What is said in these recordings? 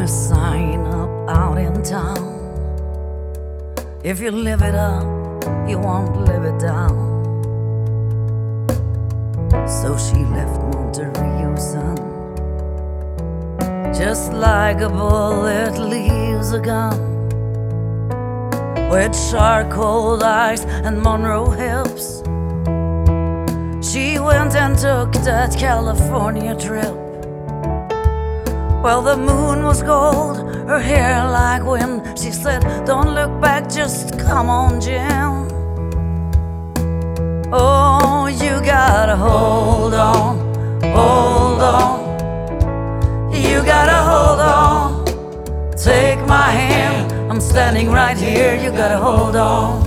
a sign up out in town. If you live it up, you won't live it down. So she left Monterey, son, just like a bullet leaves a gun, with charcoal eyes and Monroe hips. She went and took that California trip. Well, the moon was gold, her hair like wind. She said, don't look back, just come on, Jim. Oh, you gotta hold on, hold on. You gotta hold on. Take my hand, I'm standing right here. You gotta hold on.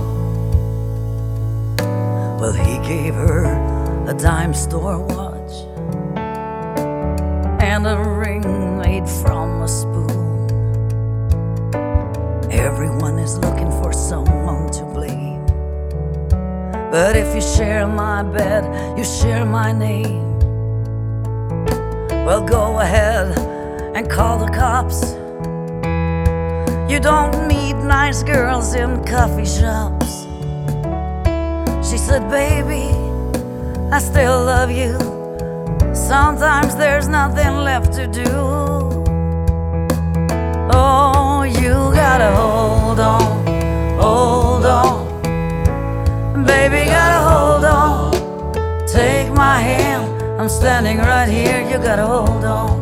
Well, he gave her a dime store watch and a ring made from a spoon. Everyone is looking for someone to blame, but if you share my bed, you share my name. Well, go ahead and call the cops. You don't meet nice girls in coffee shops. She said, baby, I still love you. Sometimes there's nothing left to do. Oh, you gotta hold on, hold on. Baby, gotta hold on. Take my hand, I'm standing right here. You gotta hold on.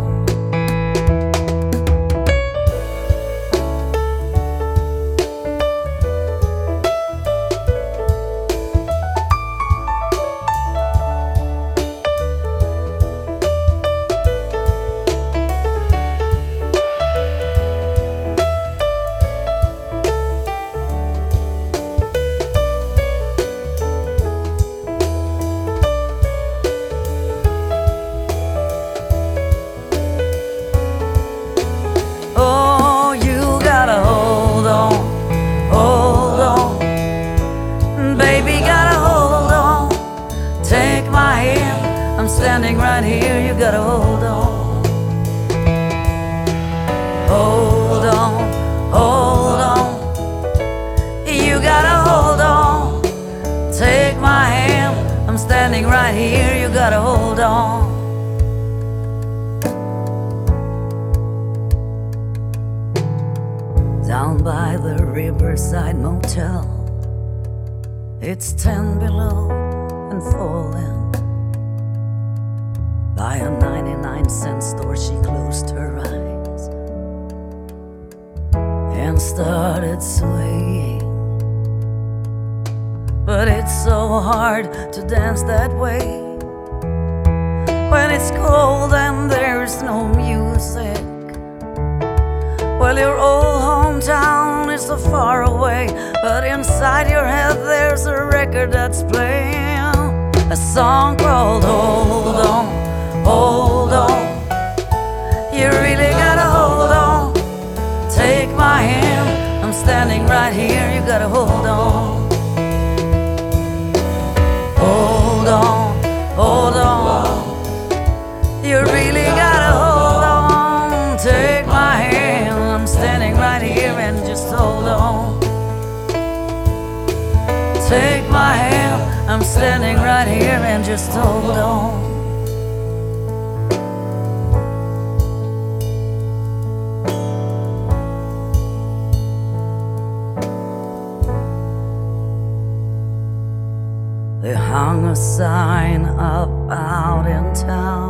I'm standing right here, you gotta hold on. Hold on, hold on. You gotta hold on. Take my hand, I'm standing right here, you gotta hold on. Down by the Riverside Motel, it's 10 below and falling. By a 99-cent store, she closed her eyes and started swaying. But it's so hard to dance that way when it's cold and there's no music. Well, your old hometown is so far away, but inside your head there's a record that's playing, a song called Hold On. Hold on, you really gotta hold on. Take my hand, I'm standing right here, you gotta hold on. Hold on, hold on. You really gotta hold on. Take my hand, I'm standing right here and just hold on. Take my hand, I'm standing right here and just hold on. They hung a sign up out in town.